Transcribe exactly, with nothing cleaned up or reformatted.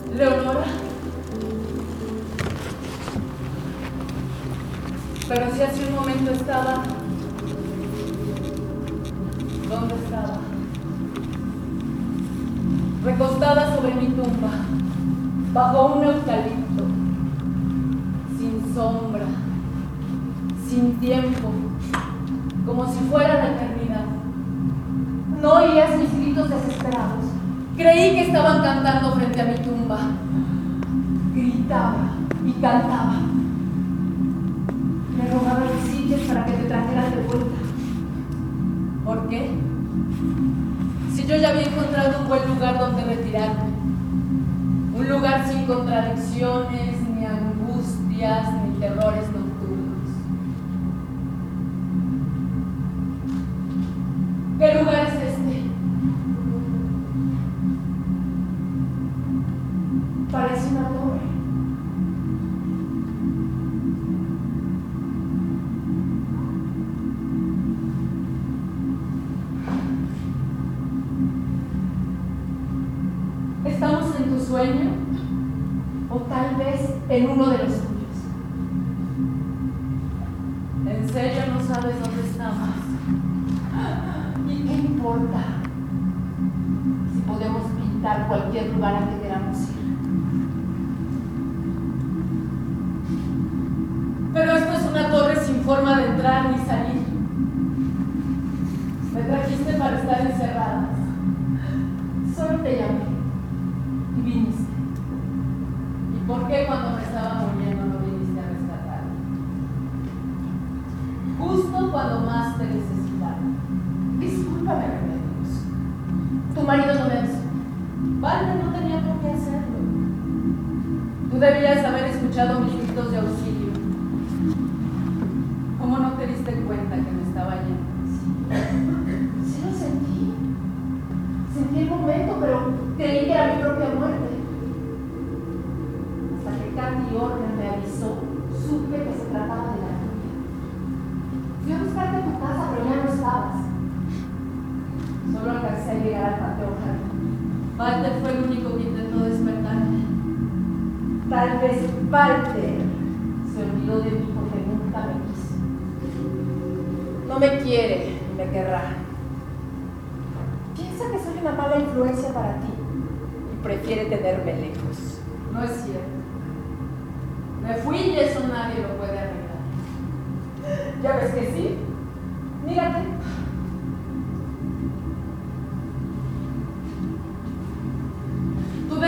Leonora. Pero si hace un momento estaba... ¿Dónde estaba? Recostada sobre mi tumba, bajo un eucalipto, sin sombra, sin tiempo, como si fuera la eternidad. No oías mis gritos desesperados. Creí que estaban cantando frente a mi tumba. Gritaba y cantaba. Me rogaba exilios para que te trajeran de vuelta. ¿Por qué? Si yo ya había encontrado un buen lugar donde retirarme. Un lugar sin contradicciones, ni angustias, ni terrores nocturnos. ¿Qué lugar es este? Parece una torre. ¿Estamos en tu sueño? O tal vez en uno de los tuyos. ¿En serio no sabes dónde estamos? ¿Y qué importa si podemos pintar cualquier lugar al que queramos ir? Pero esto es una torre sin forma de entrar ni salir. Me trajiste para estar encerradas. Solo te llamé y viniste. ¿Y por qué cuando me estaba muriendo no viniste a rescatarme? Justo cuando más te necesitaba. Discúlpame, Remedios. Tu marido no me avisó. Walter no tenía por qué hacerlo. Tú debías haber escuchado mis gritos de auxilio. ¿Cómo no te diste cuenta que me estaba yendo? Sí, sí lo sentí. Sentí el momento, pero creí que era mi propia muerte. Hasta que Katy Orner me avisó, supe que se trataba de la tuya. Fui a buscarte a tu casa, pero ya no estabas. Solo alcancé a llegar al patio jardín. Walter fue el único que intentó despertarme. Tal vez Walter se olvidó de mí porque nunca me quiso. No me quiere, ni me querrá. Piensa que soy una mala influencia para ti y prefiere tenerme lejos. No es cierto. Me fui y eso nadie lo puede arreglar. ¿Ya ves que sí? Mírate.